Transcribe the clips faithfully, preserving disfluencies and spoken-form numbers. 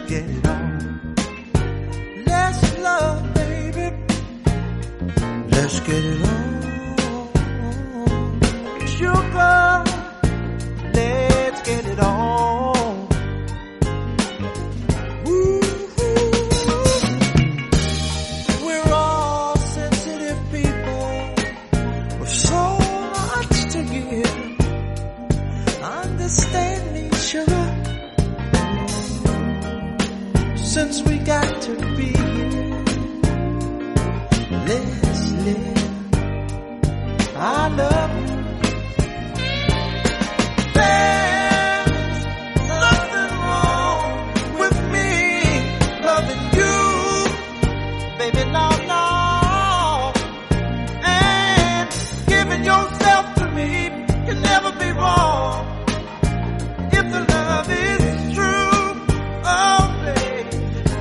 get it on. Let's love, baby. Let's get it on. Sugar, let's get it on. Ooh, we're all sensitive people with so much to give. Understand me, sugar, since we got to be here. Let's live. I love you. There's nothing wrong with me loving you, baby, no, no. And giving yourself to me can never be wrong if the love is true. Oh, baby.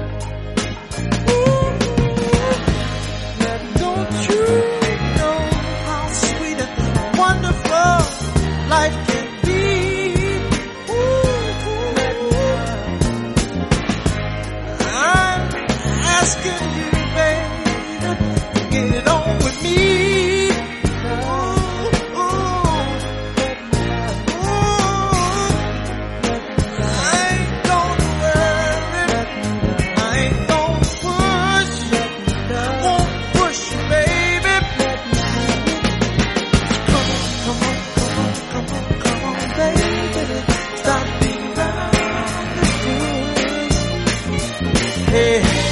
Ooh, now don't you know how sweet and wonderful life can be? Ooh, I'm asking you, baby, to get it on with me. Ooh, ooh, ooh. I ain't gonna worry, I ain't gonna push, I won't push you, baby. Come on, come on, come on, come on, come on, baby. Stop being around the good. Hey.